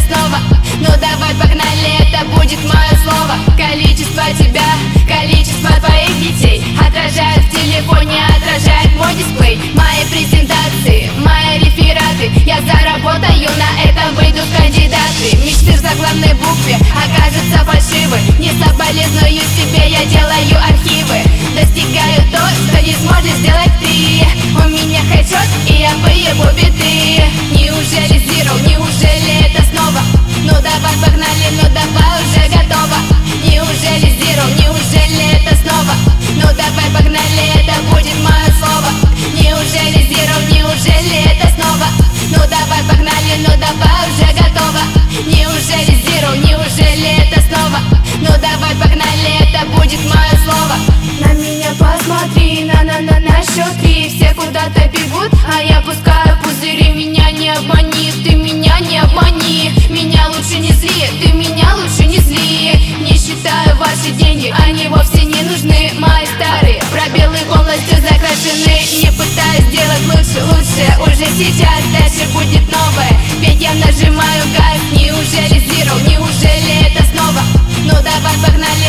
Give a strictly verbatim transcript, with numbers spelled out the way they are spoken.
снова. Ну давай погнали, это будет мое слово. Количество тебя, количество твоих детей отражает в телефоне, отражает мой дисплей. Мои презентации, мои рефераты, я заработаю на этом, выйду в кандидаты. Мечты в заглавной букве окажутся фальшивы. Не соболезную себе, я делаю архивы. Достигаю то, что не сможешь сделать ты. У меня хэдшот, и я выебу биты. Неужели Zero, неужели это снова? Ну давай погнали, ну давай уже готово. Неужели Zero, неужели это снова? Ну давай погнали, это будет мое слово. Неужели Zero, неужели это снова? Ну давай погнали, ну давай уже готово. Неужели Zero, неужели это снова? Ну давай погнали, это будет мое слово. На меня посмотри, на-на-на на счет три. Все куда-то бегут, а я пускаю пузыри. Меня не обмани, ты меня не обмани. Меня лучше не зли, ты меня лучше не зли. Не считаю ваши деньги, они вовсе не нужны. Мои старые пробелы полностью закрашены. Не пытаюсь сделать лучше, лучше уже сейчас. Дальше будет новое, ведь я нажимаю газ. Неужели Zero, неужели это снова? Ну давай погнали.